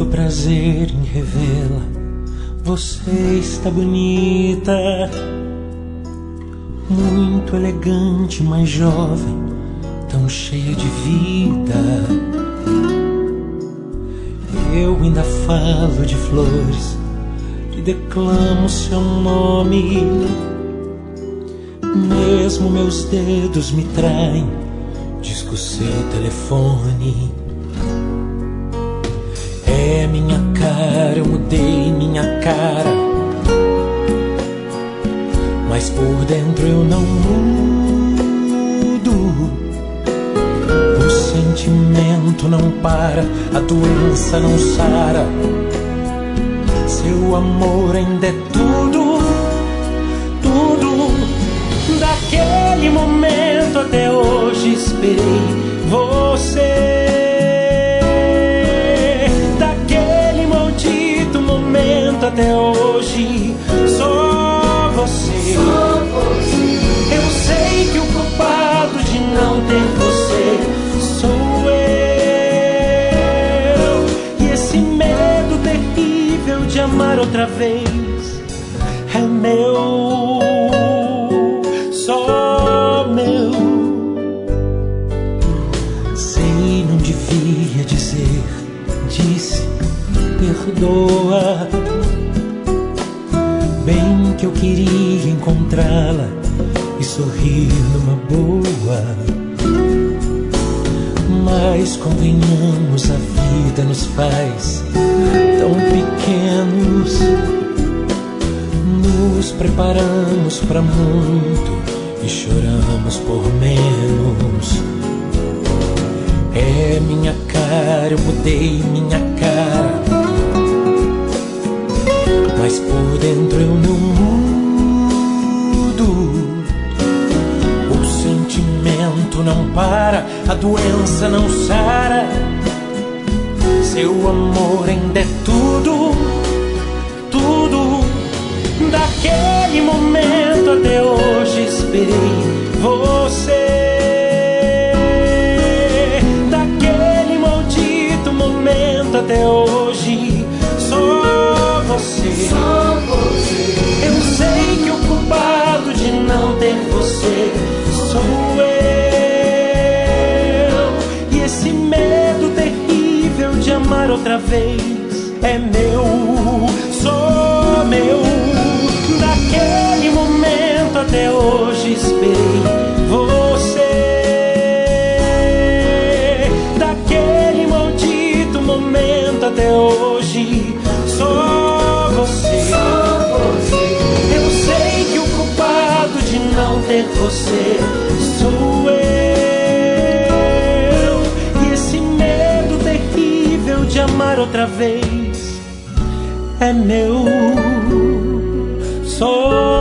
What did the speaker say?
prazer em revê-la. Você está bonita, muito elegante, mas jovem, tão cheia de vida. Eu ainda falo de flores e declamo seu nome. Mesmo meus dedos me traem, disco seu telefone. É minha cara, eu mudei minha cara, mas por dentro eu não mudo. O sentimento não para, a doença não sara. Seu amor ainda é tudo, tudo. Daquele momento até hoje esperei você. Daquele maldito momento até hoje, só você. Eu sei que o culpado de não ter você sou eu. E esse medo terrível de amar outra vez é meu, só meu. Sei, não devia dizer, disse, perdoa. Bem que eu queria encontrá-la e sorrir numa boa. Mas convenhamos, a vida nos faz tão pequenos. Nos preparamos pra muito e choramos por menos. É minha cara, eu mudei minha cara, mas por dentro eu não mudo. O sentimento não para, a doença não sara. Seu amor ainda é tudo, tudo. Daquele momento até hoje esperei você. Daquele maldito momento até hoje, só você. Eu sei que o culpado de não ter você sou eu. E esse medo terrível de amar outra vez é meu, só meu. Daquele momento até hoje esperei você. Daquele maldito momento até hoje, só você. Eu sei que o culpado de não ter você sou eu. E esse medo terrível de amar outra vez é meu, só